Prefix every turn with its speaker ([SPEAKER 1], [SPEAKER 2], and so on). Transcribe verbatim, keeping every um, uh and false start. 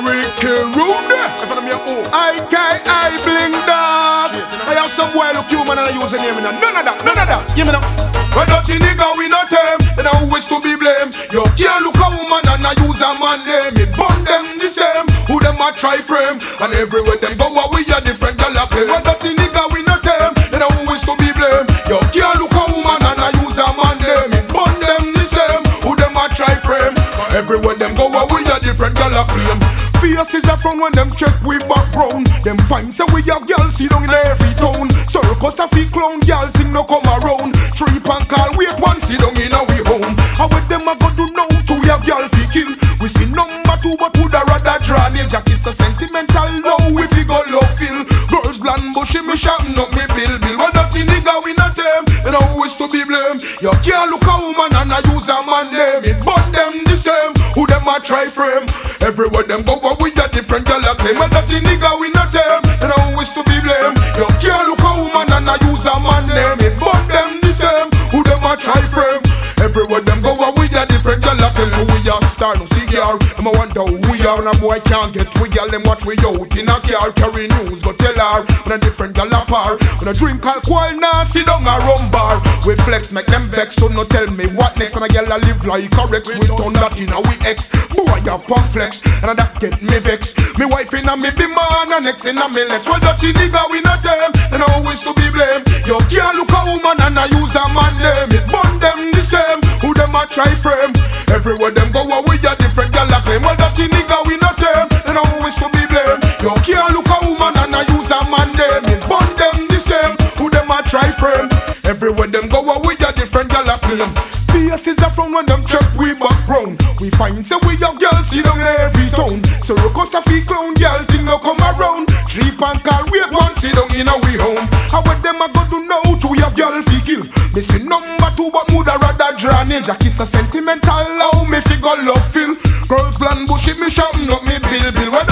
[SPEAKER 1] Ricky Rude. I K I Bling Dog. I have some boy look human and I use a name. None of that, none of that. Give me now. Well, dirty nigga, we not them. Then I always to be blamed. You can't look a woman and I use a man name. It burn them the same. Who them a try frame. And everywhere them go, we a different gal a play. Well, dirty nigga, we not them. Then I always to be blamed. You can't look a woman and I use a man name. It burn them the same. Who them a try frame. Everywhere them go, we a different gal a claim. Faces a front when them check we background. Them find say we have y'all see down in every town. Circus a feet clown, y'all think no come around. Trip and call, wait one see down in a we home. How with them a go do now to we have y'all fi kill. We see number two but would a rather draw name. Jack is a sentimental low if we go love feel. Girls land bushy me sharpen up me bill bill. Well dirty nigga we not them, and always to be blamed. You can't look a woman and I use a man name. It but them the same, who them a try frame. Everywhere them go we a different gal a claim. Well dirty nigga we not them, and always to be blamed. You can't look a woman and I use a man name. It but them the same, who them a try frame. Everywhere them go we a different gal a claim. We a star no cigar. Them a wonder who we are, and a boy can't get we gal. Them watch we out in a car, carry news go tell her. When a different gal a par, when a drink alcohol now sit down a rum bar. We flex make them vex, so no tell me what next. And a gal a live like a Rex. We turn that in a we ex. Boy a pump flex, and a that get me vex. Me wife in a me be man, and next in a me legs. Well dirty nigga we not them, and always to be blamed. You can't look a woman and I use a man name. It burn them the same, who them a try frame. Everywhere them go we a different gal a claim. Well dirty nigga we not them, and always to be blamed. You can't look a woman and I use a man name. It burn them the same, who them a try frame. Everywhere them go we a different gal a claim. Faces are from when them check we background. We find say we have girls see down in every town. So Circus a feet clown, girl thing no come around. Trip and call, wait one see down in a we home. How what them a go do now to we have girl fi kill. Me see number two but mood a rather draw name. Jack is a sentimental low, me fi go love feel. Girls land bushy me sharpen up me bill bill.